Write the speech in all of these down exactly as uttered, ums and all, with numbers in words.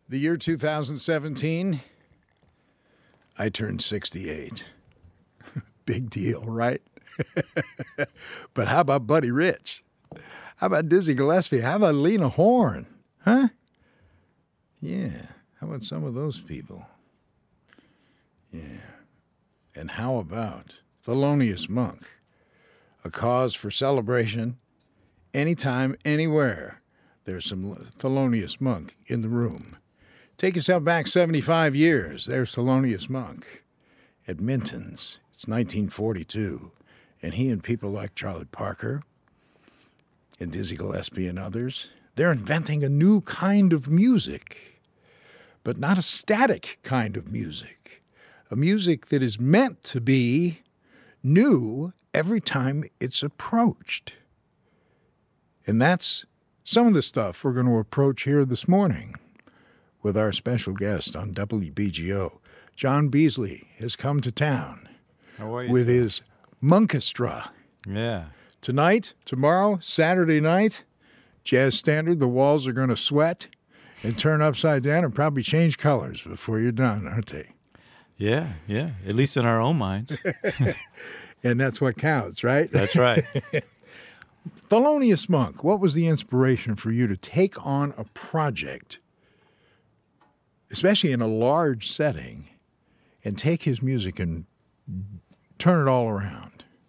The year two thousand seventeen, I turned sixty-eight. Big deal, right? But how about Buddy Rich? How about Dizzy Gillespie? How about Lena Horne? Huh? Yeah. How about some of those people? Yeah. And how about Thelonious Monk? A cause for celebration anytime, anywhere. There's some Thelonious Monk in the room. Take yourself back seventy-five years. There's Thelonious Monk at Minton's. It's nineteen forty-two. And he and people like Charlie Parker and Dizzy Gillespie and others, they're inventing a new kind of music, but not a static kind of music. A music that is meant to be new every time it's approached. And that's some of the stuff we're going to approach here this morning with our special guest on W B G O. John Beasley has come to town How are you, with sir? his Monkestra. Yeah. Tonight, tomorrow, Saturday night, Jazz Standard, the walls are going to sweat and turn upside down and probably change colors before you're done, aren't they? Yeah, yeah. At least in our own minds. And that's what counts, right? That's right. Thelonious Monk, what was the inspiration for you to take on a project, especially in a large setting, and take his music and turn it all around?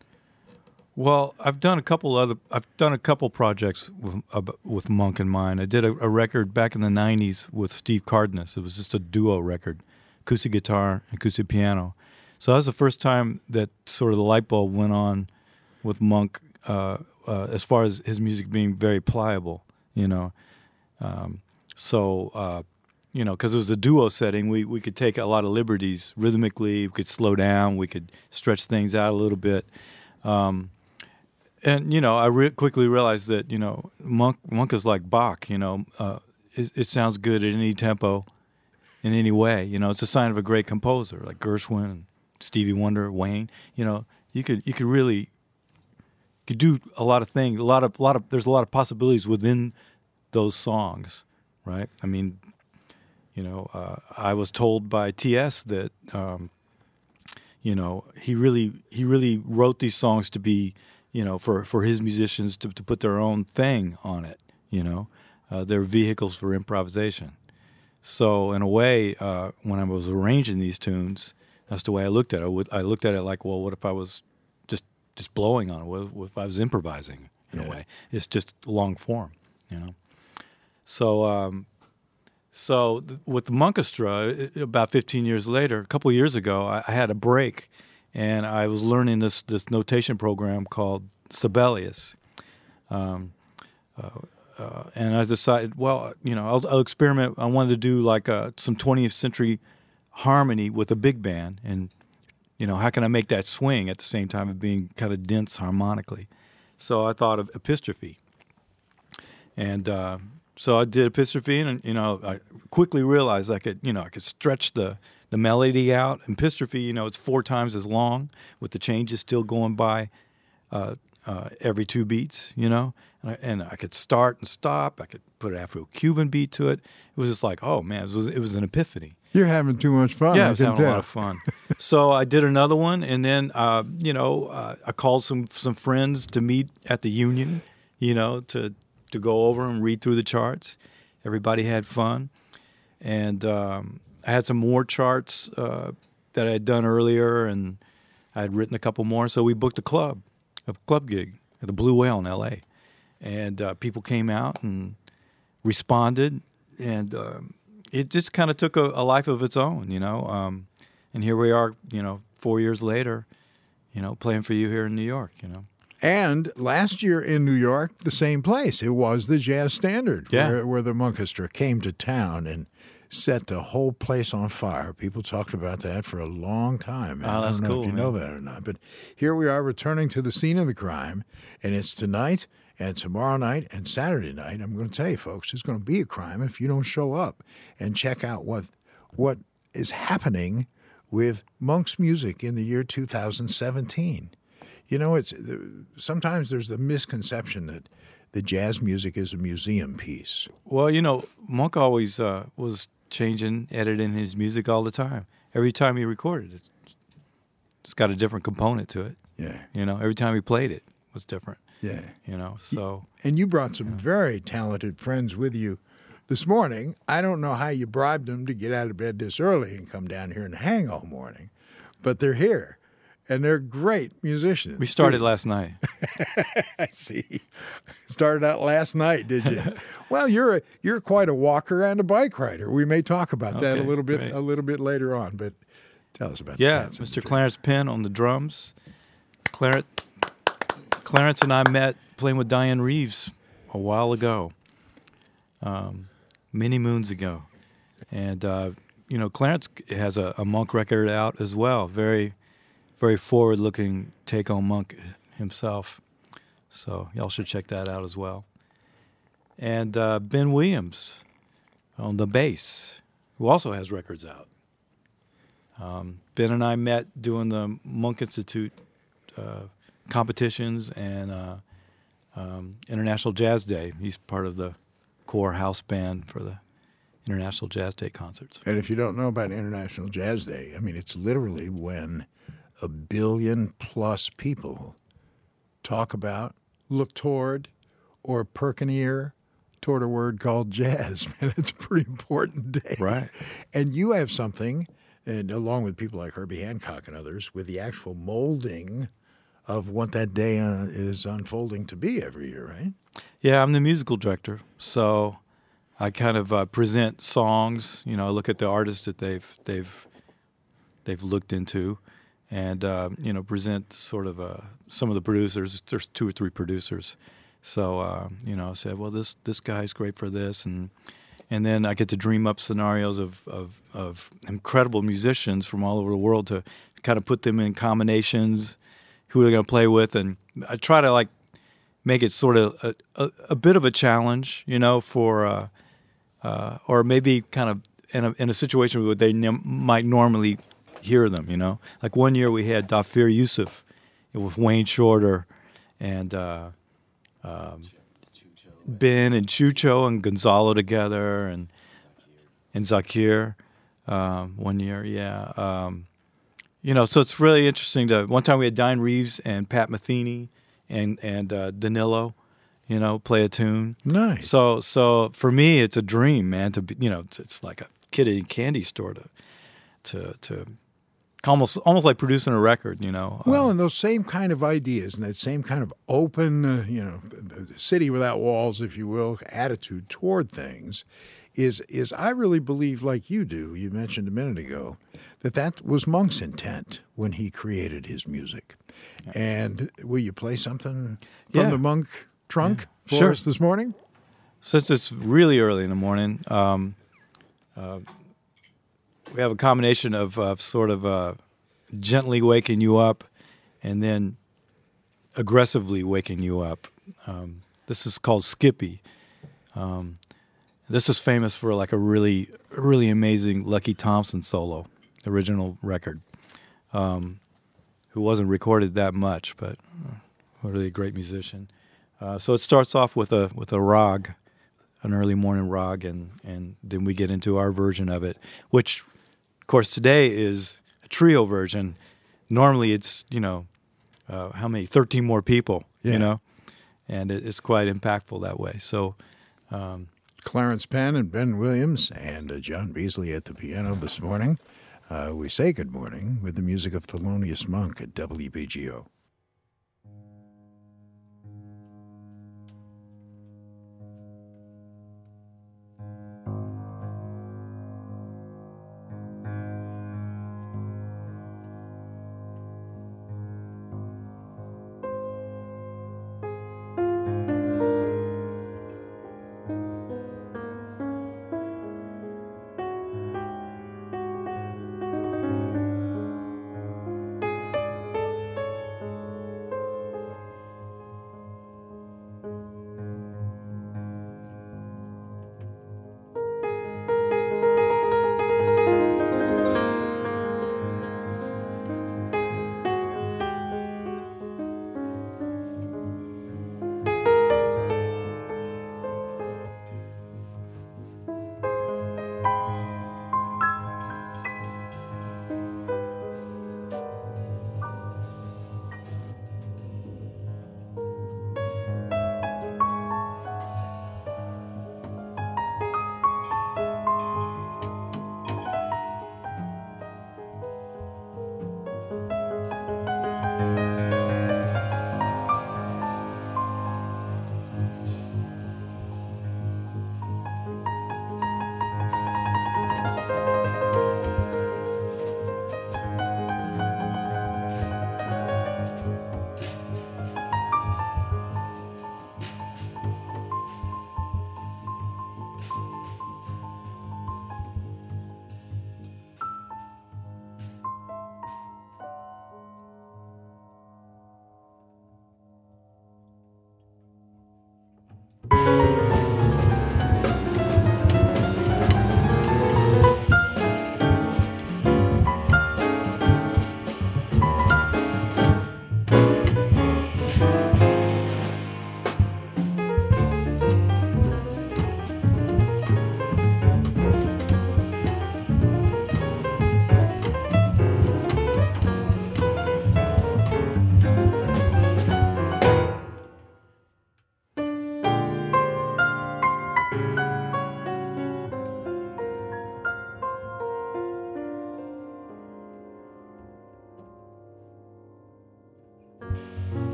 Well, I've done a couple other. I've done a couple projects with uh, with Monk in mind. I did a, a record back in the nineties with Steve Cardenas. It was just a duo record, acoustic guitar, acoustic piano. So that was the first time that sort of the light bulb went on with Monk, uh, uh, as far as his music being very pliable. You know, um, so uh, you know, because it was a duo setting, we we could take a lot of liberties rhythmically. We could slow down. We could stretch things out a little bit. Um, And, you know, I re- quickly realized that, you know, Monk Monk is like Bach, you know. Uh, it, it sounds good at any tempo, in any way. You know, it's a sign of a great composer, like Gershwin, Stevie Wonder, Wayne. You know, you could you could really could do a lot of things. A lot of, lot of there's a lot of possibilities within those songs, right? I mean, you know, uh, I was told by T S that, um, you know, he really he really wrote these songs to be, you know, for, for his musicians to, to put their own thing on it, you know. Uh, they're vehicles for improvisation. So in a way, uh, when I was arranging these tunes, that's the way I looked at it. I looked at it like, well, what if I was just just blowing on it? What, what if I was improvising in yeah. a way? It's just long form, you know. So um, so th- with the Monkestra, it, about fifteen years later, a couple years ago, I, I had a break. And I was learning this this notation program called Sibelius, um, uh, uh, and I decided, well, you know, I'll, I'll experiment. I wanted to do like a, some twentieth century harmony with a big band, and you know, how can I make that swing at the same time of being kind of dense harmonically? So I thought of epistrophe, and uh, so I did epistrophe, and you know, I quickly realized I could, you know, I could stretch the the melody out. And epistrophe, you know, it's four times as long with the changes still going by uh, uh, every two beats, you know. And I, and I could start and stop. I could put an Afro-Cuban beat to it. It was just like, oh, man, it was, it was an epiphany. You're having too much fun. Yeah, I I was can having tell. a lot of fun. So I did another one, and then, uh, you know, uh, I called some, some friends to meet at the Union, you know, to, to go over and read through the charts. Everybody had fun. And um, I had some more charts uh, that I had done earlier, and I had written a couple more. So we booked a club, a club gig at the Blue Whale in L A And uh, people came out and responded, and um, it just kind of took a, a life of its own, you know. Um, and here we are, you know, four years later, you know, playing for you here in New York, you know. And last year in New York, the same place. It was the Jazz Standard, yeah. where, where the Monkestra came to town and set the whole place on fire. People talked about that for a long time. Oh, that's I don't know cool, if you man. know that or not. But here we are returning to the scene of the crime, and it's tonight and tomorrow night and Saturday night. I'm going to tell you, folks, it's going to be a crime if you don't show up and check out what what is happening with Monk's music in the year two thousand seventeen. You know, it's sometimes there's the misconception that the jazz music is a museum piece. Well, you know, Monk always uh, was changing, editing his music all the time. Every time he recorded it, it's got a different component to it. Yeah. You know, every time he played it was different. Yeah. You know, so. And you brought some very talented friends with you this morning. I don't know how you bribed them to get out of bed this early and come down here and hang all morning, but they're here, and they're great musicians. We started too. last night. I see. Started out last night, did you? Well, you're a, you're quite a walker and a bike rider. We may talk about that Okay, a little bit great. a little bit later on, but tell us about Yeah, the Pats and Mister the Clarence Penn on the drums. Clarence, Clarence and I met playing with Diane Reeves a while ago, um, many moons ago. And, uh, you know, Clarence has a, a Monk record out as well, very, very forward-looking take on Monk himself. So y'all should check that out as well. And uh, Ben Williams on the bass, who also has records out. Um, Ben and I met doing the Monk Institute uh, competitions and uh, um, International Jazz Day. He's part of the core house band for the International Jazz Day concerts. And if you don't know about International Jazz Day, I mean, it's literally when a billion plus people talk about, look toward, or perkineer toward a word called jazz. Man, it's a pretty important day. Right. And you have something, and along with people like Herbie Hancock and others, with the actual molding of what that day uh, is unfolding to be every year, right? Yeah, I'm the musical director, so I kind of uh, present songs. You know, I look at the artists that they've they've they've looked into, and uh, you know, present sort of uh, some of the producers. There's two or three producers, so uh, you know, I said, well, this this guy's great for this, and and then I get to dream up scenarios of of, of incredible musicians from all over the world to kind of put them in combinations, who they're going to play with, and I try to like make it sort of a, a, a bit of a challenge, you know, for uh, uh, or maybe kind of in a, in a situation where they ne- might normally hear them, you know. Like one year we had Dafir Yusuf with Wayne Shorter and uh, um, Ben and Chucho and Gonzalo together and and Zakir um, one year, yeah. Um, you know, so it's really interesting to. One time we had Diane Reeves and Pat Metheny and and uh, Danilo, you know, play a tune. Nice. So so for me, it's a dream, man. To be, you know, it's, it's like a kid in a candy store to to to almost almost like producing a record, you know. Well, um, and those same kind of ideas and that same kind of open, uh, you know, city without walls, if you will, attitude toward things is, is I really believe, like you do, you mentioned a minute ago, that that was Monk's intent when he created his music. Yeah. And will you play something from Yeah. the Monk trunk Yeah. for Sure. us this morning? Since it's really early in the morning, um, uh, we have a combination of uh, sort of uh, gently waking you up and then aggressively waking you up. Um, this is called Skippy. Um, this is famous for like a really, really amazing Lucky Thompson solo, original record, um, who wasn't recorded that much, but a really great musician. Uh, so it starts off with a with a rag, an early morning rag, and, and then we get into our version of it, which, of course, today is a trio version. Normally it's, you know, uh, how many? thirteen more people, Yeah. you know, and it, it's quite impactful that way. So um, Clarence Penn and Ben Williams and uh, John Beasley at the piano this morning. Uh, we say good morning with the music of Thelonious Monk at W B G O.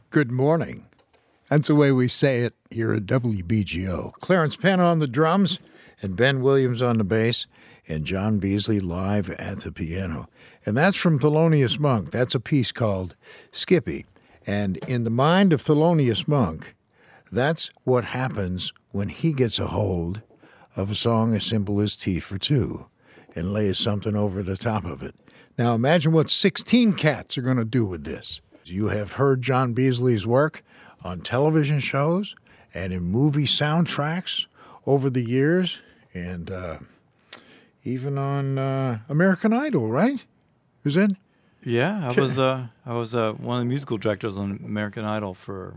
Good morning. That's the way we say it here at W B G O. Clarence Penn on the drums, and Ben Williams on the bass, and John Beasley live at the piano. And that's from Thelonious Monk. That's a piece called Skippy. And in the mind of Thelonious Monk, that's what happens when he gets a hold of a song as simple as Tea for Two and lays something over the top of it. Now imagine what sixteen Cats are going to do with this. You have heard John Beasley's work on television shows and in movie soundtracks over the years, and uh, even on uh, American Idol, right? Is it? Yeah, I was uh, I was uh, one of the musical directors on American Idol for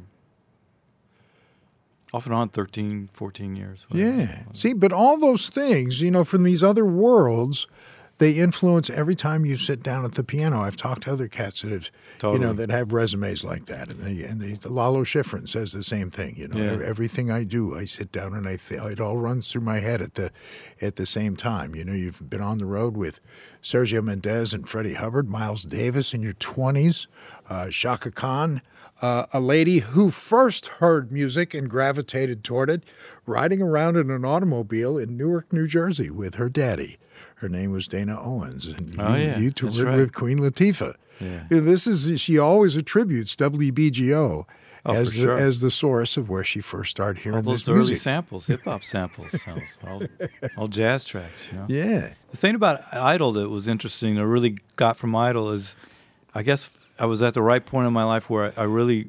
off and on thirteen, fourteen years. Yeah. See, but all those things, you know, from these other worlds, they influence every time you sit down at the piano. I've talked to other cats that have, Totally. you know, that have resumes like that, and they and they, Lalo Schifrin says the same thing. You know, Yeah. everything I do, I sit down and I th- it all runs through my head at the at the same time. You know, you've been on the road with Sergio Mendes and Freddie Hubbard, Miles Davis in your twenties, uh, Shaka Khan, uh, a lady who first heard music and gravitated toward it, riding around in an automobile in Newark, New Jersey, with her daddy. Her name was Dana Owens, and Oh, you, yeah, you that's toured right. with Queen Latifah. Yeah. And this is she always attributes W B G O Oh, as for the sure. as the source of where she first started hearing all those this early music. samples, hip hop samples, so all, all jazz tracks. You know? Yeah, The thing about Idol that was interesting, that really got from Idol, is I guess I was at the right point in my life where I, I really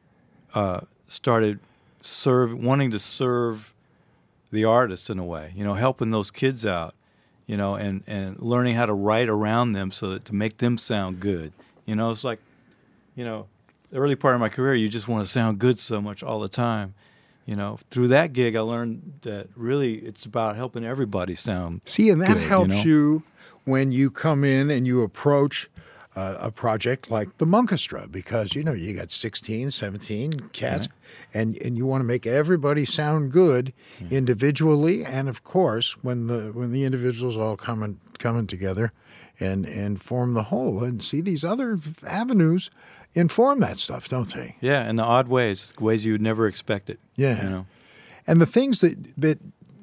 uh, started serve wanting to serve the artist in a way, you know, helping those kids out, you know, and, and learning how to write around them so that to make them sound good. You know, it's like, you know, the early part of my career, you just want to sound good so much all the time. You know, through that gig, I learned that really it's about helping everybody sound see, and that good, you helps know? you when you come in and you approach uh, a project like the Monkestra, because you know you got sixteen, seventeen cats, and and you want to make everybody sound good individually, and of course when the when the individuals all coming coming together and and form the whole. And see, these other avenues inform that stuff, don't they? Yeah, in the odd ways, ways you would never expect it. Yeah. You know? And the things that that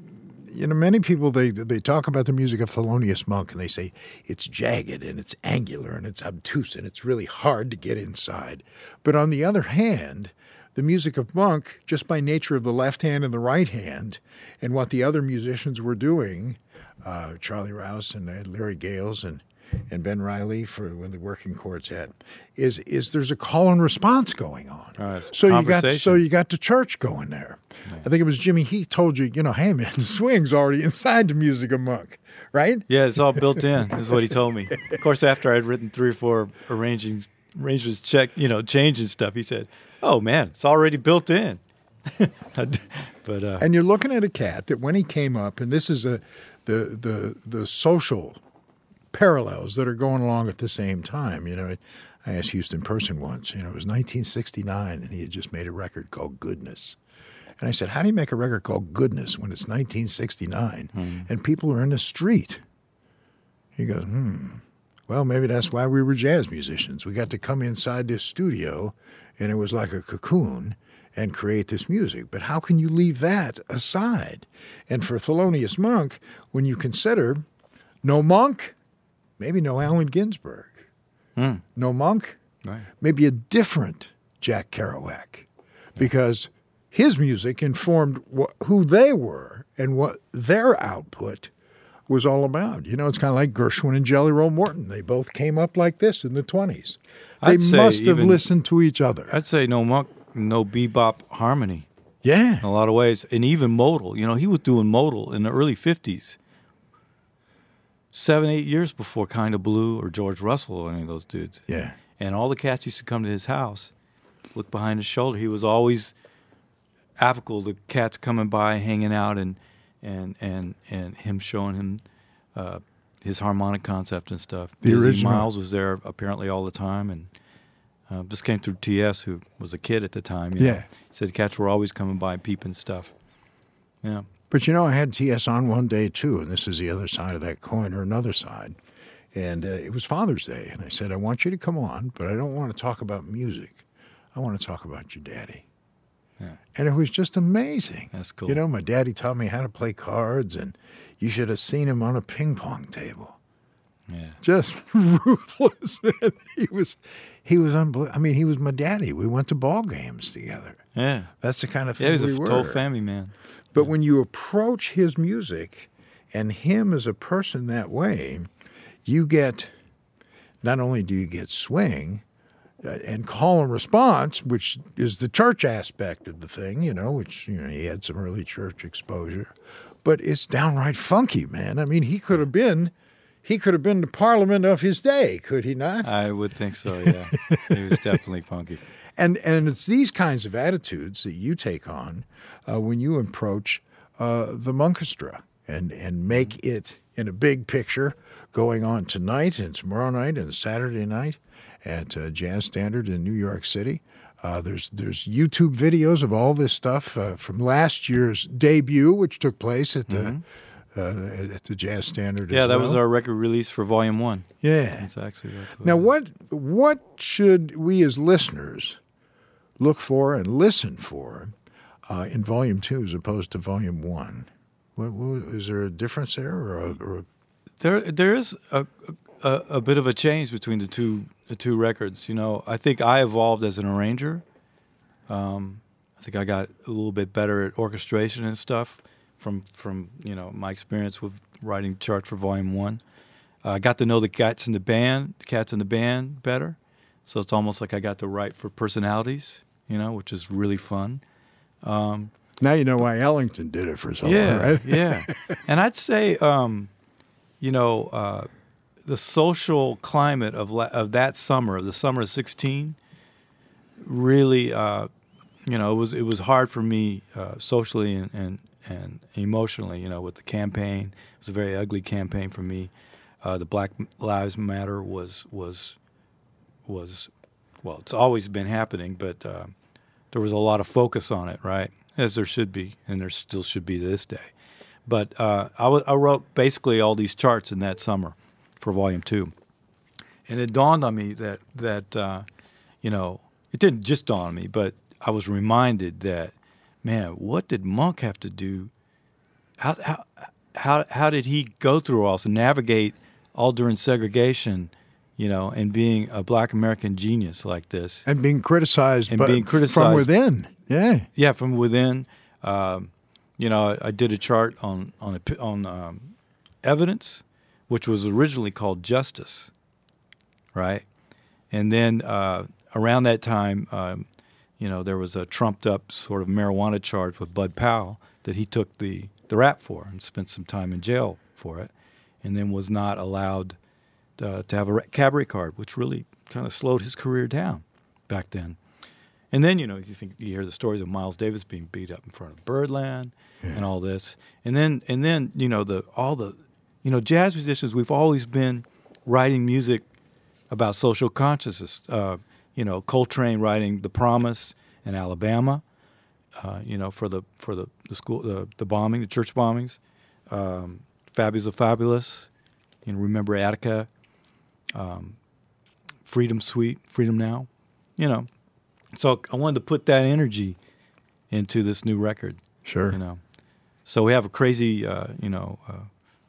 you know, many people they they talk about the music of Thelonious Monk and they say it's jagged and it's angular and it's obtuse and it's really hard to get inside. But on the other hand, the music of Monk, just by nature of the left hand and the right hand, and what the other musicians were doing, uh, Charlie Rouse and uh, Larry Gales and and Ben Riley for when the working chords had, is is there's a call and response going on. Oh, it's so you got conversation. so you got the church going there. I think it was Jimmy Heath told you, you know, hey man, the swing's already inside the music of Monk, right? Yeah, it's all built in, is what he told me. Of course, after I'd written three or four arranging, arrangements, check, you know, changing stuff, he said, oh man, it's already built in. but uh, And you're looking at a cat that when he came up, and this is a the the the social parallels that are going along at the same time. You know, I asked Houston Person once, you know, it was nineteen sixty-nine, and he had just made a record called Goodness. And I said, how do you make a record called Goodness when it's nineteen sixty-nine Mm. and people are in the street? He goes, hmm, well, maybe that's why we were jazz musicians. We got to come inside this studio, and it was like a cocoon, and create this music. But how can you leave that aside? And for Thelonious Monk, when you consider no Monk, maybe no Allen Ginsberg. Mm. No Monk, right. maybe a different Jack Kerouac, because his music informed wh- who they were and what their output was all about. You know, it's kind of like Gershwin and Jelly Roll Morton. They both came up like this in the twenties. They I'd say must have even- listened to each other. I'd say no Monk, no bebop harmony Yeah. in a lot of ways, and even modal. You know, he was doing modal in the early fifties, seven, eight years before Kind of Blue or George Russell or any of those dudes. Yeah. And all the cats used to come to his house, look behind his shoulder. He was always apical to cats coming by, hanging out, and and and, and him showing him uh, his harmonic concept and stuff. The Dizzy original. Miles was there apparently all the time, and uh, just came through T S, who was a kid at the time. You Yeah. know. He said cats were always coming by, peeping stuff. Yeah. But, you know, I had T S on one day, too, and this is the other side of that coin, or another side. And uh, it was Father's Day, and I said, I want you to come on, but I don't want to talk about music. I I want to talk about your daddy. Yeah. And it was just amazing. That's cool. You know, my daddy taught me how to play cards, and you should have seen him on a ping pong table. Yeah. Just ruthless, man. He was, he was unbelievable. I mean, he was my daddy. We went to ball games together. Yeah. That's the kind of thing Yeah, he was we a were. total family man. But when you approach his music and him as a person that way, you get, not only do you get swing uh, and call and response, which is the church aspect of the thing, you know, which, you know, he had some early church exposure, but it's downright funky, man. I mean, he could have been, he could have been the Parliament of his day, could he not? I would think so, yeah. He was definitely funky. And and it's these kinds of attitudes that you take on uh, when you approach uh, the Monkestra and, and make it in a big picture going on tonight and tomorrow night and Saturday night at uh, Jazz Standard in New York City. Uh, there's there's YouTube videos of all this stuff uh, from last year's debut, which took place at the Mm-hmm. uh, at the Jazz Standard. Yeah, as that well. was our record release for Volume One. Yeah. That's actually that's what Now, it is. what what should we as listeners look for and listen for uh, in Volume Two as opposed to Volume One? What, what, is there a difference there, or, a, or a, There, there is a, a a bit of a change between the two the two records. You know, I think I evolved as an arranger. Um, I think I got a little bit better at orchestration and stuff from from you know my experience with writing charts for Volume One. Uh, I got to know the cats in the band, the cats in the band better. So it's almost like I got to write for personalities, you know, which is really fun. Um, now you know why Ellington did it for so yeah, long, right? yeah. And I'd say, um, you know, uh, the social climate of la- of that summer, of the summer of sixteen, really, uh, you know, it was it was hard for me uh, socially and, and and emotionally. You know, with the campaign, it was a very ugly campaign for me. Uh, the Black Lives Matter was was was well, it's always been happening, but uh, there was a lot of focus on it, right? As there should be, and there still should be to this day. But uh, I, w- I wrote basically all these charts in that summer for Volume Two, and it dawned on me that that uh, you know it didn't just dawn on me, but I was reminded that, man, what did Monk have to do? How how how how did he go through all this and navigate all during segregation? You know, and being a Black American genius like this, And being criticized, And but being criticized. from within. Yeah. yeah, from within. Um, you know, I, I did a chart on on a, on um, evidence, which was originally called Justice, right? And then uh, around that time, um, you know, there was a trumped-up sort of marijuana charge with Bud Powell that he took the the rap for and spent some time in jail for it, and then was not allowed uh, to have a cabaret card, which really kind of slowed his career down back then. And then, you know, you think you hear the stories of Miles Davis being beat up in front of Birdland Yeah. and all this. And then and then, you know, the all the you know, jazz musicians, we've always been writing music about social consciousness. Uh, you know, Coltrane writing The Promise in Alabama, uh, you know, for the for the, the school the, the bombing, the church bombings. Um, Fabulous of Fabulous, you know, Remember Attica, um, Freedom Suite, Freedom Now, you know. So I wanted to put that energy into this new record, Sure. you know. So we have a crazy, uh, you know, uh,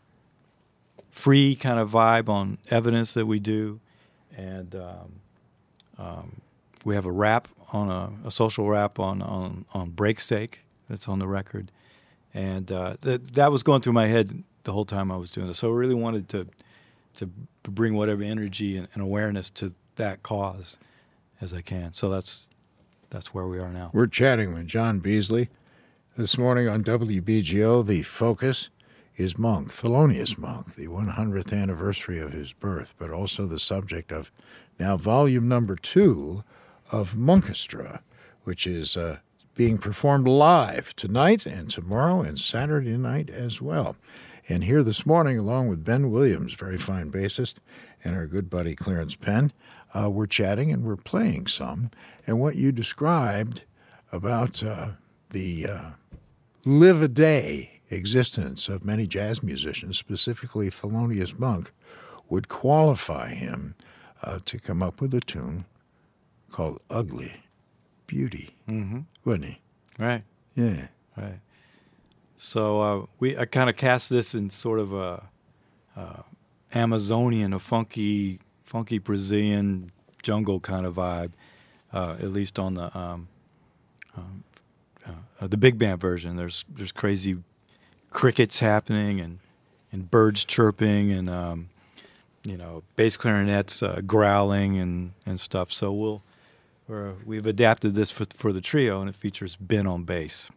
free kind of vibe on evidence that we do, and um, um, we have a rap on a, a social rap on on on Breakstake that's on the record, and uh, th- that was going through my head the whole time I was doing it. So I really wanted to to bring whatever energy and, and awareness to that cause as I can. So that's that's where we are now. We're chatting with John Beasley this morning on W B G O. The focus is Monk, Thelonious Monk, the one hundredth anniversary of his birth, but also the subject of now volume number two of Monkestra, which is uh, being performed live tonight and tomorrow and Saturday night as well. And here this morning, along with Ben Williams, very fine bassist, and our good buddy Clarence Penn, uh, we're chatting and we're playing some. And what you described about uh, the uh, live-a-day existence of many jazz musicians, specifically Thelonious Monk, would qualify him uh, to come up with a tune called Ugly beauty, Mm-hmm. wasn't he? Right. Yeah. Right. So uh, we I kind of cast this in sort of a uh, Amazonian, a funky, funky Brazilian jungle kind of vibe, uh, at least on the um, um, uh, the big band version. There's there's crazy crickets happening and and birds chirping and um, you know bass clarinets uh, growling and, and stuff. So we'll we're, we've adapted this for for the trio, and it features Ben on bass.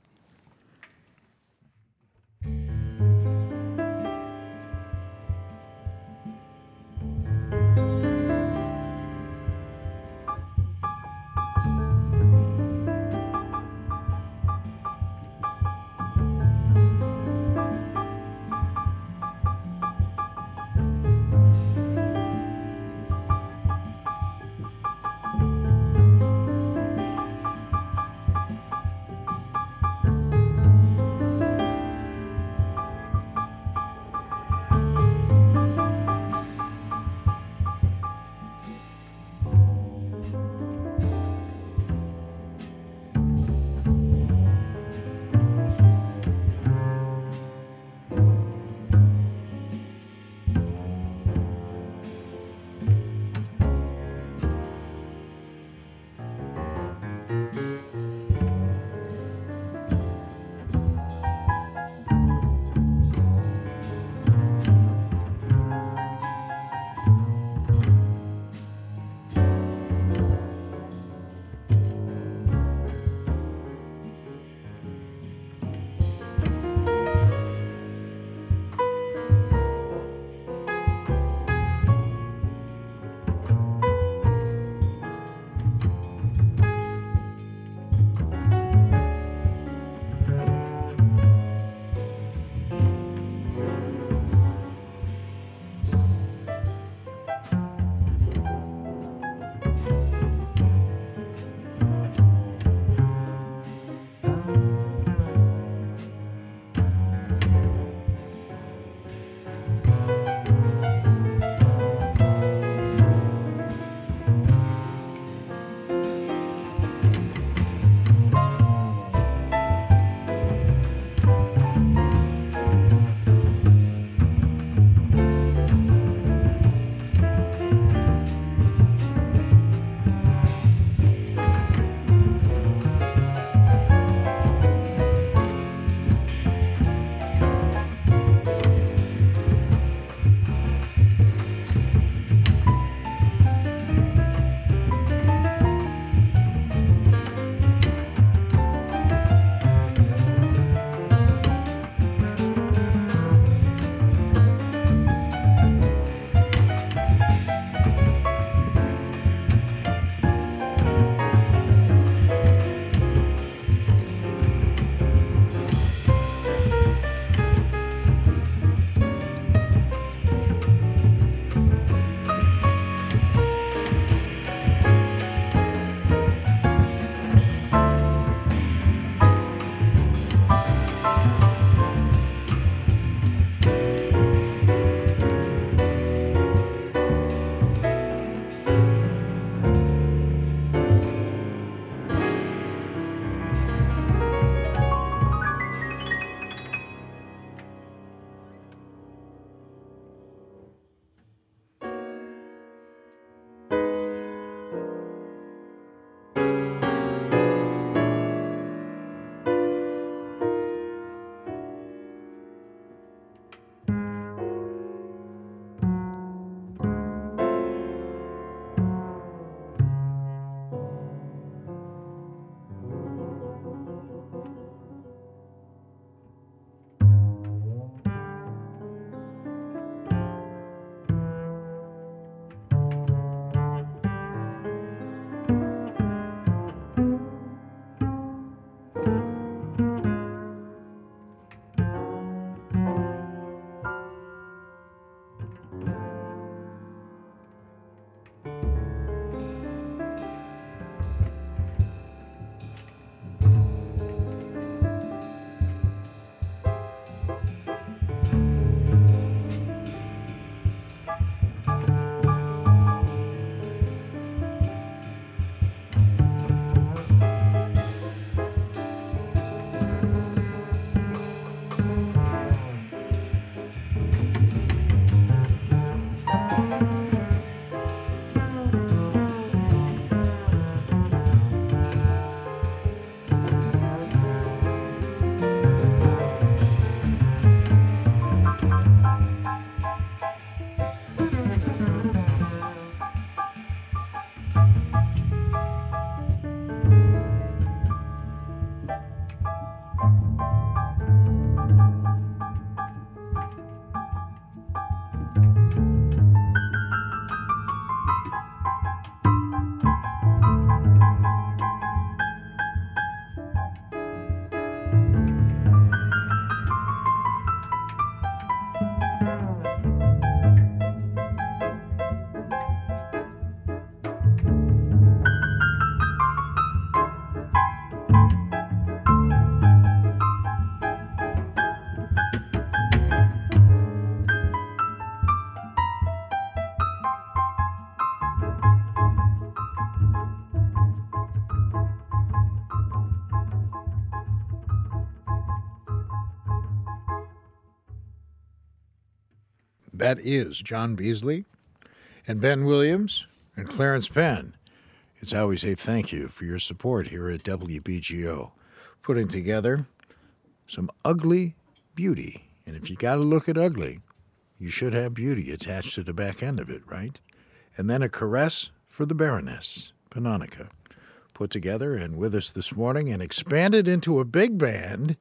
That is John Beasley and Ben Williams and Clarence Penn. It's how we say thank you for your support here at W B G O, putting together some ugly beauty. And if you got to look at ugly, you should have beauty attached to the back end of it, right? And then a caress for the Baroness, Panonica, put together and with us this morning and expanded into a big band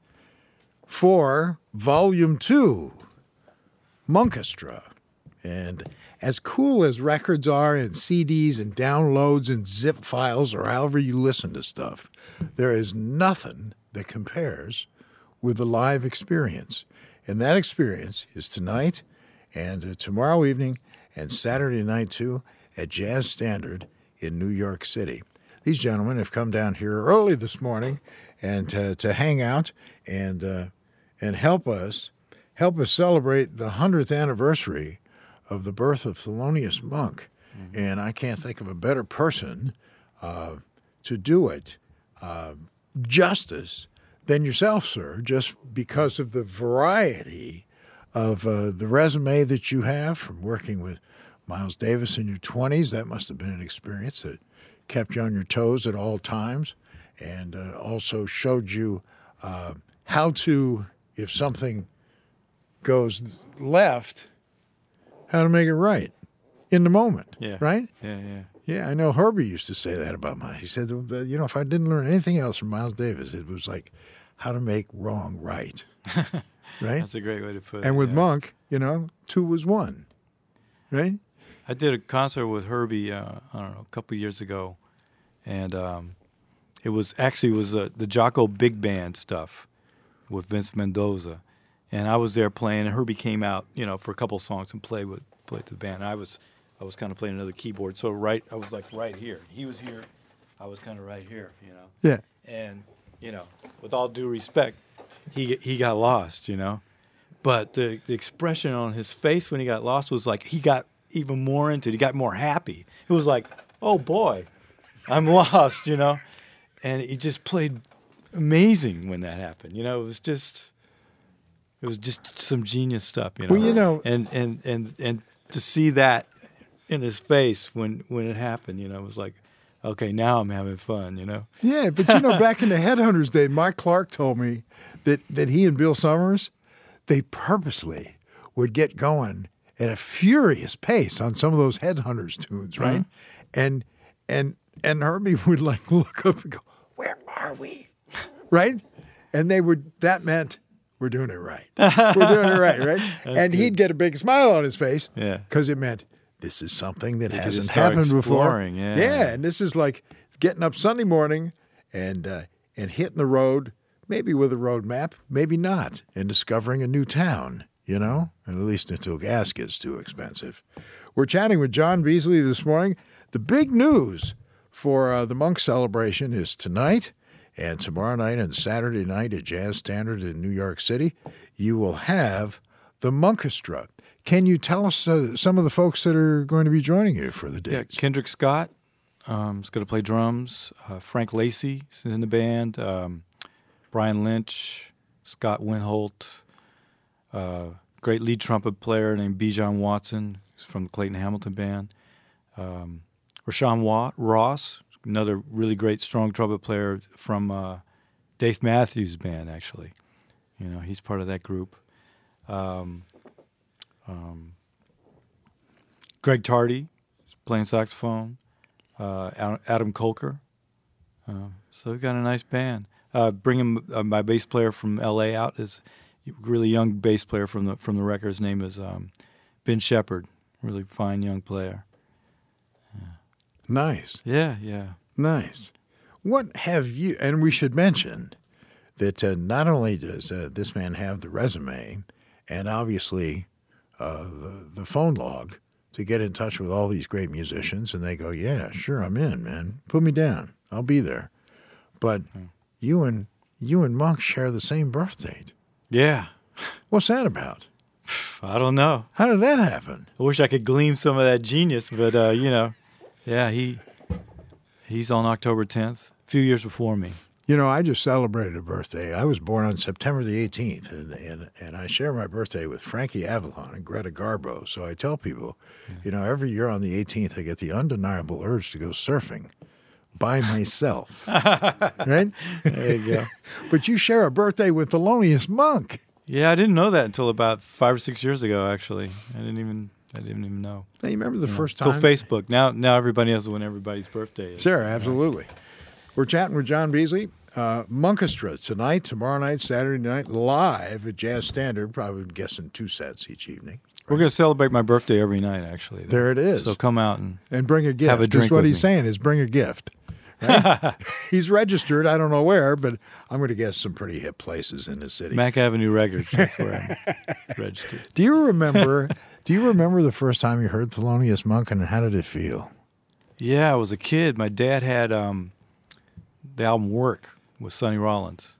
for Volume two, Monkestra. And as cool as records are and C Ds and downloads and zip files or however you listen to stuff, there is nothing that compares with the live experience. And that experience is tonight and uh, tomorrow evening and Saturday night, too, at Jazz Standard in New York City. These gentlemen have come down here early this morning and uh, to hang out and uh, and help us help us celebrate the hundredth anniversary of the birth of Thelonious Monk. Mm-hmm. And I can't think of a better person uh, to do it uh, justice than yourself, sir, just because of the variety of uh, the resume that you have from working with Miles Davis in your twenties. That must have been an experience that kept you on your toes at all times and uh, also showed you uh, how to, if something goes left, how to make it right in the moment, yeah. right? Yeah, yeah. Yeah, I know Herbie used to say that about Miles. He said, you know, if I didn't learn anything else from Miles Davis, it was like how to make wrong right, right? That's a great way to put it. And with yeah. Monk, you know, two was one, right? I did a concert with Herbie, uh, I don't know, a couple years ago, and um, it was actually it was uh, the Jocko Big Band stuff with Vince Mendoza, and I was there playing, and Herbie came out, you know, for a couple songs and played with played to the band. I was I was kind of playing another keyboard, so right I was like right here. He was here, I was kind of right here, you know. Yeah. And you know, with all due respect, he he got lost, you know, but the the expression on his face when he got lost was like he got even more into it. He got more happy. It was like, oh boy, I'm lost, you know. And he just played amazing when that happened. You know, it was just, it was just some genius stuff, you know. Well, you know, and and and and to see that in his face when when it happened, you know, it was like, okay, now I'm having fun, you know. Yeah, but you know, back in the Headhunters day, Mike Clark told me that that he and Bill Summers, they purposely would get going at a furious pace on some of those Headhunters tunes, right? Mm-hmm. And and and Herbie would like look up and go, "Where are we?" Right? And they would. That meant we're doing it right. We're doing it right, right? And good. He'd get a big smile on his face, yeah, because it meant this is something that you hasn't happened before. Yeah. yeah, and this is like getting up Sunday morning and uh, and hitting the road, maybe with a road map, maybe not, and discovering a new town. You know, at least until gas gets too expensive. We're chatting with John Beasley this morning. The big news for uh, the Monk celebration is tonight and tomorrow night and Saturday night at Jazz Standard in New York City. You will have the Monkestra. Can you tell us uh, some of the folks that are going to be joining you for the dates? Yeah, Kendrick Scott um, is going to play drums. Uh, Frank Lacey is in the band. Um, Brian Lynch, Scott Winholt. Uh, great lead trumpet player named Bijan Watson, who's from the Clayton Hamilton Band. Um, Rashawn Watt, Ross, another really great strong trumpet player from uh, Dave Matthews Band, actually. You know, he's part of that group. Um, um, Greg Tardy, playing saxophone. Uh, Adam Kolker. Uh, so we've got a nice band. Uh, bringing uh, my bass player from L A out is really young bass player from the from the record. His name is um, Ben Shepard. Really fine young player. Yeah. Nice. Yeah, yeah. Nice. What have you, and we should mention that uh, not only does uh, this man have the resume and obviously uh, the, the phone log to get in touch with all these great musicians, and they go, yeah, sure, I'm in, man. Put me down. I'll be there. But hmm. you and you and Monk share the same birth date. Yeah. What's that about? I don't know. How did that happen? I wish I could glean some of that genius, but, uh, you know, yeah, he he's on October tenth, a few years before me. You know, I just celebrated a birthday. I was born on September the eighteenth, and, and, and I share my birthday with Frankie Avalon and Greta Garbo. So I tell people, yeah. you know, every year on the eighteenth, I get the undeniable urge to go surfing by myself. Right? There you go. But you share a birthday with Thelonious Monk. Yeah, I didn't know that until about five or six years ago, actually. I didn't even... I didn't even know. Now, you remember the you first know, time? Till Facebook. Now now everybody knows when everybody's birthday is. Sure, absolutely. Right? We're chatting with John Beasley. Uh, Monkestra tonight, tomorrow night, Saturday night, live at Jazz Standard. Probably guessing two sets each evening. Right? We're going to celebrate my birthday every night, actually. There it is. So come out and and bring a gift. Have a drink. That's what with he's me. saying is bring a gift. Right? He's registered. I don't know where, but I'm going to guess some pretty hip places in the city. Mack Avenue Records. That's where I'm registered. Do you remember? Do you remember the first time you heard Thelonious Monk, and how did it feel? Yeah, I was a kid. My dad had um, the album Work with Sonny Rollins,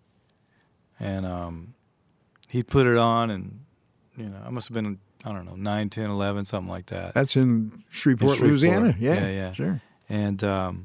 and um, he put it on, and you know, I must have been I don't know nine, ten, eleven, something like that. That's in Shreveport, in Shreveport. Louisiana. Yeah, yeah, yeah, sure. And um,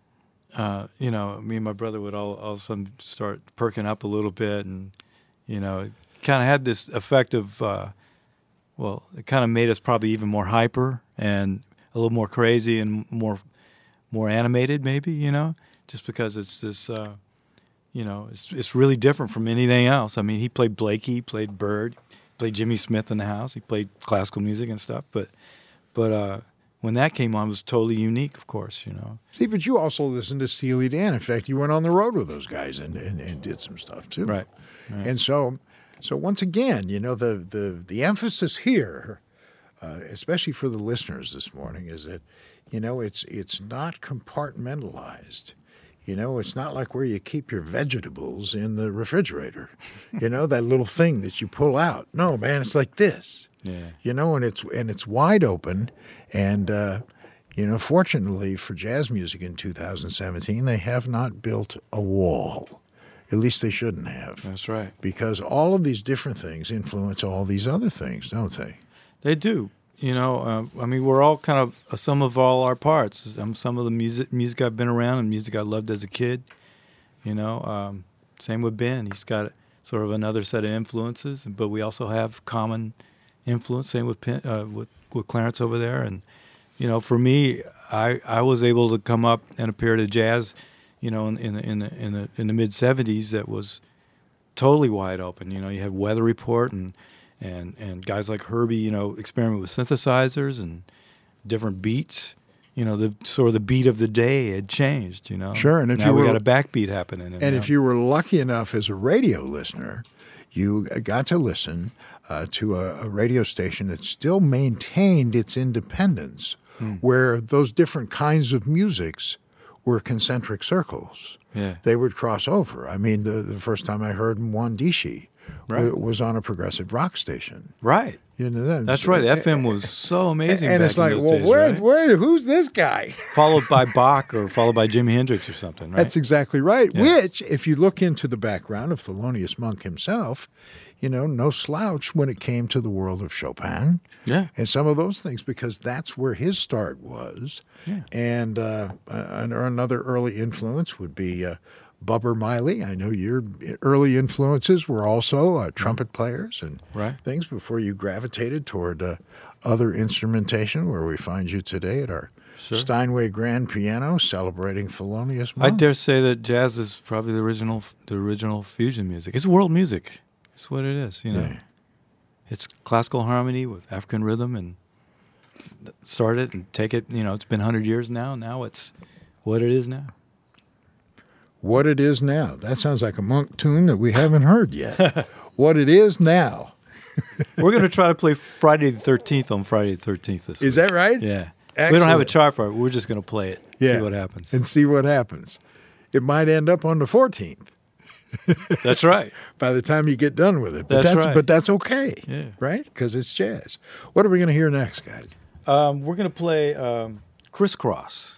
uh, you know, me and my brother would all, all of a sudden start perking up a little bit, and you know, it kind of had this effect of. Uh, Well, it kind of made us probably even more hyper and a little more crazy and more more animated, maybe, you know, just because it's this, uh, you know, it's it's really different from anything else. I mean, he played Blakey, he played Bird, he played Jimmy Smith in the house, he played classical music and stuff. But but uh, when that came on, it was totally unique, of course, you know. See, but you also listened to Steely Dan. In fact, you went on the road with those guys and, and, and did some stuff, too. Right. right. And so... So once again, you know, the the, the emphasis here, uh, especially for the listeners this morning, is that, you know, it's it's not compartmentalized. You know, it's not like where you keep your vegetables in the refrigerator. You know, that little thing that you pull out. No, man, it's like this. Yeah. You know, and it's and it's wide open. And uh, you know, fortunately for jazz music in two thousand seventeen, they have not built a wall. At least they shouldn't have. That's right. Because all of these different things influence all these other things, don't they? They do. You know, uh, I mean, we're all kind of a sum of all our parts. Um, some of the music music I've been around and music I loved as a kid. You know, um, same with Ben. He's got sort of another set of influences, but we also have common influence. Same with Pen, uh, with with Clarence over there. And you know, for me, I I was able to come up in a period of jazz. You know, in, in the in the in the in the mid seventies, that was totally wide open. You know, you had Weather Report and and and guys like Herbie. You know, experiment with synthesizers and different beats. You know, the sort of the beat of the day had changed. You know, sure. And if now you we were, got a backbeat happening. And now. if you were lucky enough as a radio listener, you got to listen uh, to a, a radio station that still maintained its independence, hmm. where those different kinds of musics were concentric circles. Yeah. They would cross over. I mean, the, the first time I heard Mwandishi right. w- was on a progressive rock station. Right. You know that. That's right. F M was so amazing. And back it's like, in those well, days, where, right? where, who's this guy? Followed by Bach or followed by Jimi Hendrix or something, right? That's exactly right. Yeah. Which, if you look into the background of Thelonious Monk himself, you know, no slouch when it came to the world of Chopin. Yeah. And some of those things, because that's where his start was. Yeah. And uh, another early influence would be uh, Bubber Miley. I know your early influences were also uh, trumpet players and right. things before you gravitated toward uh, other instrumentation, where we find you today at our sure. Steinway Grand Piano celebrating Thelonious Monk. I dare say that jazz is probably the original, the original fusion music. It's world music. It's what it is, you know. Yeah. It's classical harmony with African rhythm, and start it and take it. You know, it's been a hundred years now. Now it's what it is now. What it is now. That sounds like a Monk tune that we haven't heard yet. What it is now. We're going to try to play Friday the thirteenth on Friday the thirteenth this week. Is that right? Yeah. Excellent. We don't have a chart for it. We're just going to play it. Yeah. See what happens. And see what happens. It might end up on the fourteenth. That's right. By the time you get done with it. But that's, that's right. But that's okay. Yeah. Right? Because it's jazz. What are we going to hear next, guys? Um, we're going to play um, Crisscross.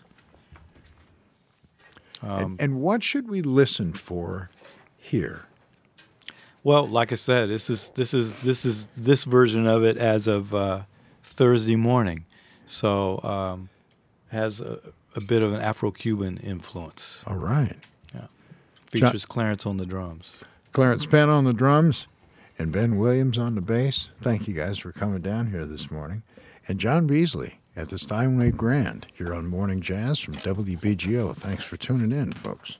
Um, and, and what should we listen for here? Well, like I said, this is this is this is this version of it as of uh, Thursday morning, so um, has a, a bit of an Afro-Cuban influence. All right. Yeah, features Clarence on the drums. Clarence Penn on the drums and Ben Williams on the bass. Thank you guys for coming down here this morning. And John Beasley at the Steinway Grand here on Morning Jazz from W B G O. Thanks for tuning in, folks.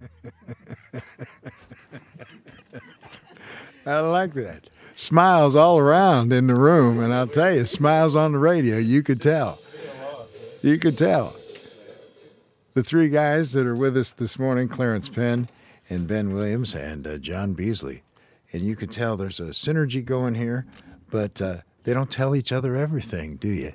I like that. Smiles all around in the room, and I'll tell you, smiles on the radio, you could tell. You could tell. The three guys that are with us this morning, Clarence Penn and Ben Williams and uh, John Beasley. And you could tell there's a synergy going here, but uh, they don't tell each other everything, do you?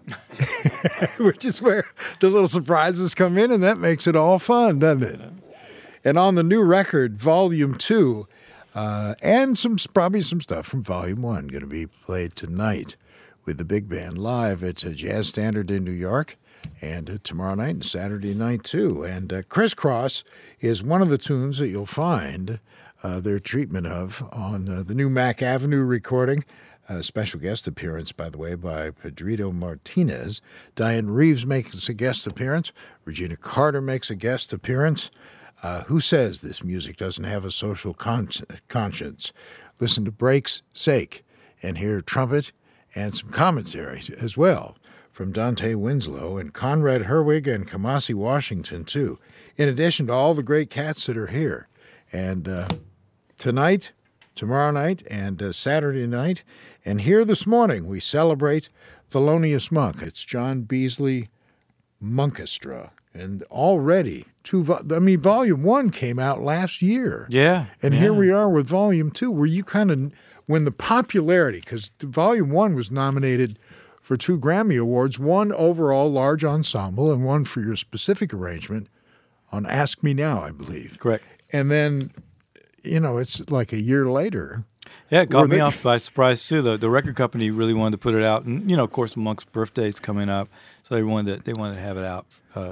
Which is where the little surprises come in, and that makes it all fun, doesn't it? And on the new record, Volume two, uh, and some probably some stuff from Volume one going to be played tonight with the big band live at a Jazz Standard in New York, and uh, tomorrow night and Saturday night, too. And uh, Crisscross is one of the tunes that you'll find uh, their treatment of on uh, the new Mack Avenue recording. A special guest appearance, by the way, by Pedrito Martinez. Diane Reeves makes a guest appearance. Regina Carter makes a guest appearance. Uh, who says this music doesn't have a social con- conscience? Listen to Break's Sake and hear trumpet and some commentary as well from Dante Winslow and Conrad Herwig and Kamasi Washington, too, in addition to all the great cats that are here. And uh, tonight, tomorrow night, and uh, Saturday night, and here this morning, we celebrate Thelonious Monk. It's John Beasley Monkestra. And already, two. Vo- I mean, Volume one came out last year. Yeah. And yeah. here we are with Volume two, where you kind of, when the popularity, because Volume one was nominated for two Grammy Awards, one overall large ensemble and one for your specific arrangement on Ask Me Now, I believe. Correct. And then, you know, it's like a year later. Yeah, it caught me they- off by surprise, too. The, the record company really wanted to put it out. And, you know, of course, Monk's birthday's coming up, so they wanted to, they wanted to have it out uh,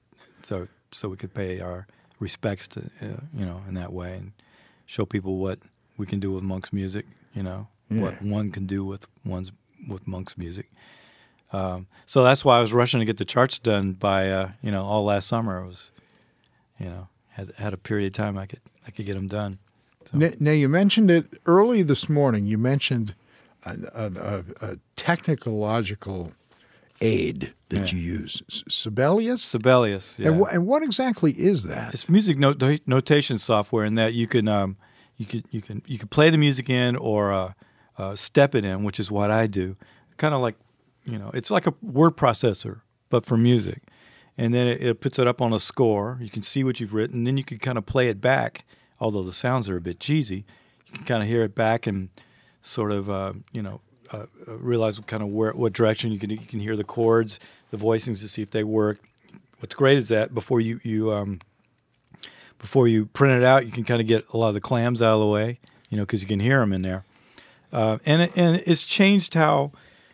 so so we could pay our respects to, uh, you know, in that way and show people what we can do with Monk's music, you know, Yeah. what one can do with one's with Monk's music. Um, so that's why I was rushing to get the charts done by, uh, you know, all last summer. I was, you know, had had a period of time I could I could get them done. So. Now, now, you mentioned it early this morning. You mentioned a, a, a, a technological aid that Yeah. you use, S- Sibelius? Sibelius, yeah. And, wh- and what exactly is that? It's music not- notation software in that you can um, you can you can you can play the music in or uh, uh, step it in, which is what I do. Kind of like, you know, it's like a word processor but for music, and then it, it puts it up on a score. You can see what you've written, then you can kind of play it back. Although the sounds are a bit cheesy, you can kind of hear it back and sort of uh, you know uh, realize what kind of where, what direction you can you can hear the chords, the voicings to see if they work. What's great is that before you you um, before you print it out, you can kind of get a lot of the clams out of the way, you know, because you can hear them in there. Uh, and it, and it's changed how,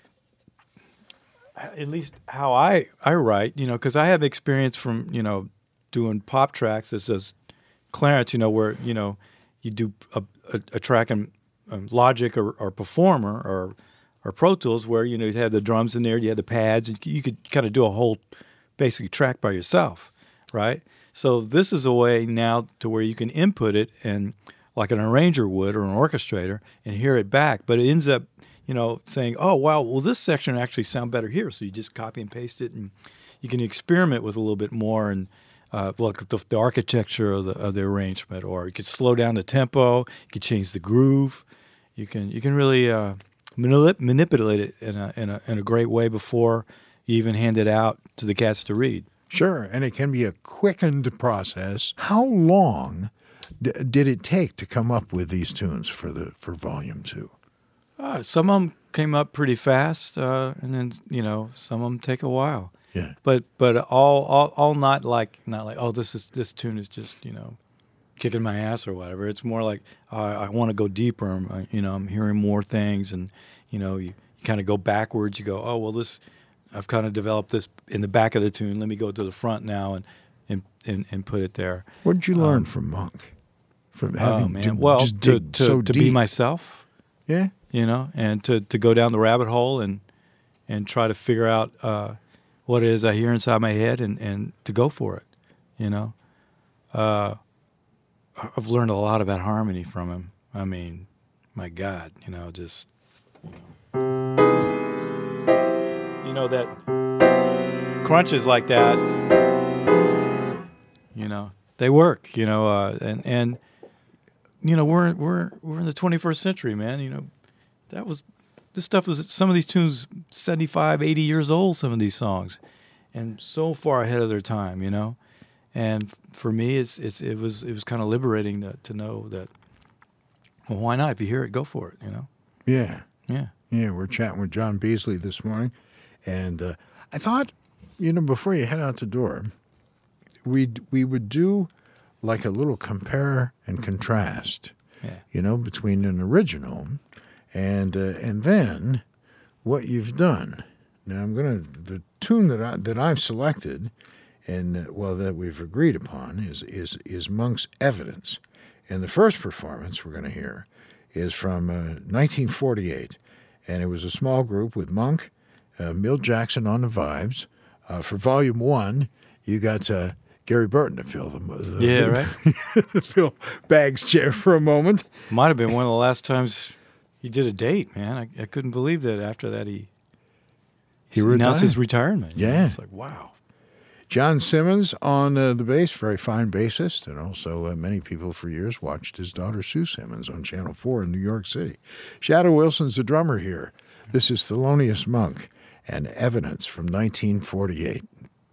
at least how I I write, you know, because I have experience from you know doing pop tracks as as Clarence, you know, where you know you do a, a, a track in um, Logic or, or Performer or or Pro Tools, where you know you had the drums in there, you had the pads, and you could kind of do a whole basic track by yourself, right? So this is a way now to where you can input it and like an arranger would or an orchestrator and hear it back, but it ends up, you know, saying, oh, wow, well, this section actually sound better here. So you just copy and paste it, and you can experiment with a little bit more and uh, like the, the architecture of the, of the arrangement, or you could slow down the tempo, you could change the groove. You can you can really uh, manip- manipulate it in a, in a in a great way before you even hand it out to the cats to read. Sure, and it can be a quickened process. How long d- did it take to come up with these tunes for the for Volume Two? Uh, some of them came up pretty fast, uh, and then you know some of them take a while. Yeah, But but all, all all not like not like oh this is this tune is just you know kicking my ass or whatever. It's more like uh, I want to go deeper. I'm, you know I'm hearing more things, and you know you, you kind of go backwards. You go oh well this I've kind of developed this in the back of the tune. Let me go to the front now and and and, and put it there. what did you learn Um, from Monk? From Oh having man, to well just to dig to, so to deep. be myself. Yeah, You know, and to, to go down the rabbit hole and and try to figure out uh, what it is I hear inside my head and, and to go for it, you know. Uh, I've learned a lot about harmony from him. I mean, my God, you know, just, you know, you know that crunches like that, you know, they work, you know, uh, and and you know we're we're we're in the twenty-first century, man. You know, that was this stuff was some of these tunes seventy-five, eighty years old. Some of these songs, and so far ahead of their time, you know. And for me, it's it's it was it was kind of liberating to to know that. Well, why not? If you hear it, go for it. You know. Yeah. Yeah. Yeah. We're chatting with John Beasley this morning, and uh, I thought, you know, before you head out the door, we we would do like a little compare and contrast, Yeah. you know, between an original and uh, and then what you've done. Now I'm gonna the tune that I that I've selected, and uh, well that we've agreed upon is is is Monk's Evidence, and the first performance we're gonna hear is from uh, nineteen forty-eight, and it was a small group with Monk, uh, Milt Jackson on the vibes. Uh, for Volume One, you got uh, Gary Burton to fill the, the Yeah, right. to fill Bag's chair for a moment. Might have been one of the last times he did a date, man. I, I couldn't believe that after that he He announced his retired. retirement. you know? Yeah. It's like, wow. John Simmons on uh, the bass, very fine bassist, and also uh, many people for years watched his daughter Sue Simmons on Channel four in New York City. Shadow Wilson's the drummer here. This is Thelonious Monk and Evidence from nineteen forty-eight.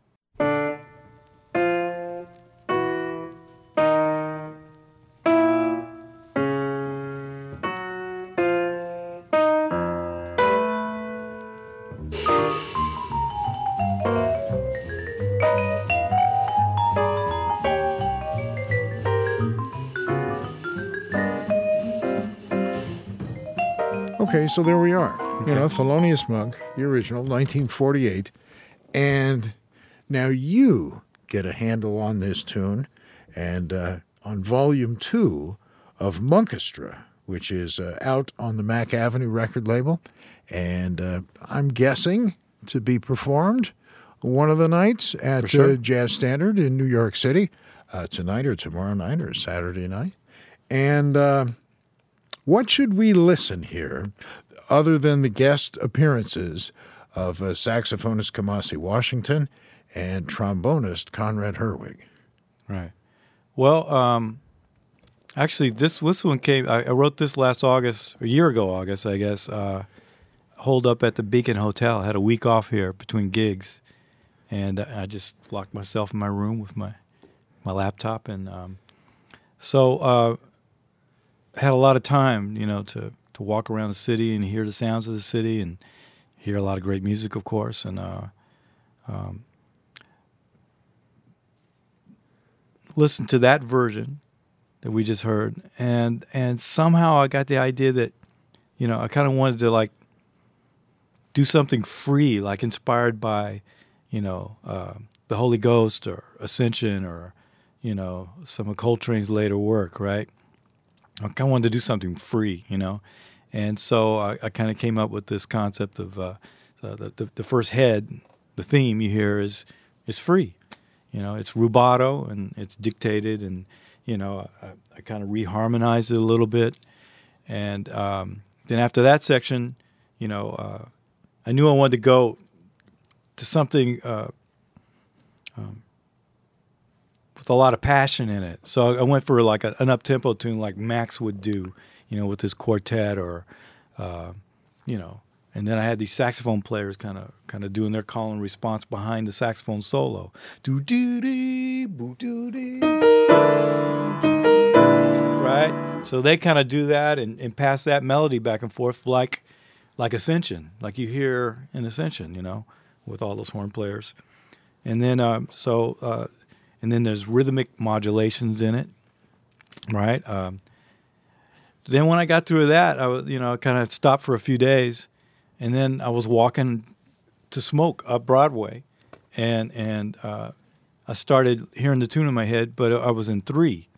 Okay, so there we are. You know, Thelonious Monk, the original, nineteen forty-eight. And now you get a handle on this tune and uh, on Volume two of Monkestra, which is uh, out on the Mack Avenue record label. And uh, I'm guessing to be performed one of the nights at For sure. uh, Jazz Standard in New York City uh, tonight or tomorrow night or Saturday night. And uh, what should we listen here other than the guest appearances of uh, saxophonist Kamasi Washington and trombonist Conrad Herwig? Right. Well, um, actually, this this one came. I, I wrote this last August, a year ago, August, I guess. Uh, holed up at the Beacon Hotel. I had a week off here between gigs, and I just locked myself in my room with my my laptop, and um, so uh, had a lot of time, you know, to to walk around the city and hear the sounds of the city and hear a lot of great music, of course, and uh, um, listen to that version that we just heard, and and somehow I got the idea that, you know, I kind of wanted to like do something free, like inspired by, you know, uh, the Holy Ghost or Ascension or, you know, some of Coltrane's later work, right? I kind of wanted to do something free, you know, and so I, I kind of came up with this concept of uh, the, the the first head, the theme you hear is is free, you know, it's rubato and it's dictated, and you know, I, I kind of reharmonized it a little bit, and um, then after that section, you know, uh, I knew I wanted to go to something uh, um, with a lot of passion in it. So I went for like a, an up-tempo tune like Max would do, you know, with his quartet or, uh, you know, and then I had these saxophone players kind of kind of doing their call and response behind the saxophone solo. Do do dee boo do dee. Right? So they kind of do that and, and pass that melody back and forth like like Ascension, like you hear in Ascension, you know, with all those horn players. And then um, so uh, and then there's rhythmic modulations in it, right? Um, then when I got through that, I was, you know, kind of stopped for a few days, and then I was walking to Smoke up Broadway, and and uh, I started hearing the tune in my head, but I was in three.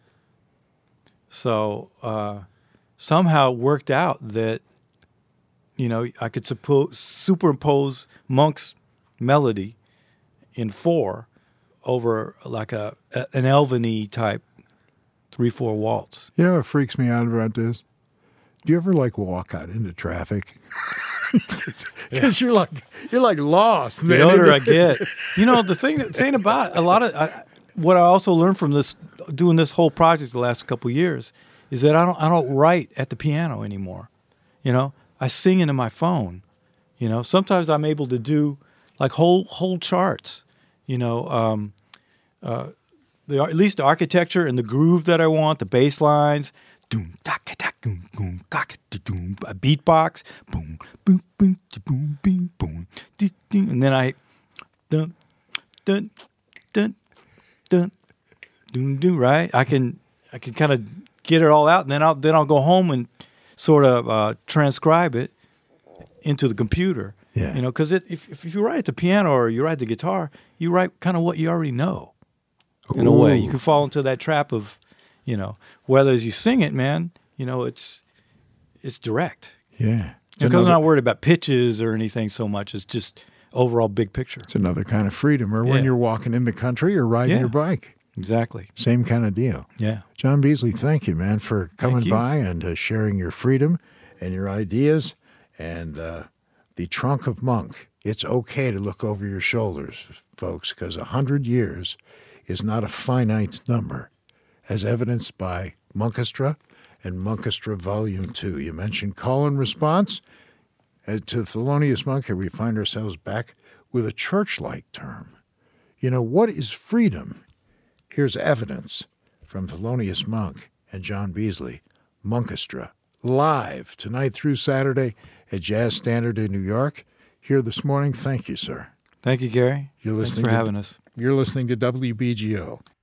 So uh, somehow it worked out that, you know, I could suppo- superimpose Monk's melody in four over like a, a an Elvin-y type three four waltz. You know what freaks me out about this? Do you ever like walk out into traffic? Because yeah. you're like you're like lost, man. The older I get, you know, the thing the thing about a lot of I, what I also learned from this, doing this whole project the last couple of years, is that I don't I don't write at the piano anymore. You know, I sing into my phone. You know, sometimes I'm able to do like whole whole charts. You know, um, uh, the at least the architecture and the groove that I want, the bass lines. Doom, da, da, boom, boom, da, da, doom, a beatbox, boom, boom, boom, boom, boom, boom, and then I, dun, dun, dun, dun, dun, dun, right? I can, I can kind of get it all out, and then I'll, then I'll go home and sort of uh, transcribe it into the computer. Yeah. You know, because if if you write the piano or you write the guitar, you write kind of what you already know. In Ooh. a way, you can fall into that trap of, you know, whether as you sing it, man, you know, it's it's direct. Yeah. It's Because another, I'm not worried about pitches or anything so much. It's just overall big picture. it's another kind of freedom. Or when Yeah. you're walking in the country or riding Yeah. your bike. Exactly. Same kind of deal. Yeah. John Beasley, thank you, man, for coming you. by and uh, sharing your freedom and your ideas and uh, the trunk of Monk. It's okay to look over your shoulders, folks, because a hundred years is not a finite number, as evidenced by Monkestra and Monkestra Volume two. You mentioned call and response. Uh, to Thelonious Monk, here we find ourselves back with a church-like term. You know, what is freedom? Here's evidence from Thelonious Monk and John Beasley, Monkestra, live tonight through Saturday at Jazz Standard in New York. Here this morning. Thank you, sir. Thank you, Gary. You're Thanks listening for to- having us. You're listening to W B G O.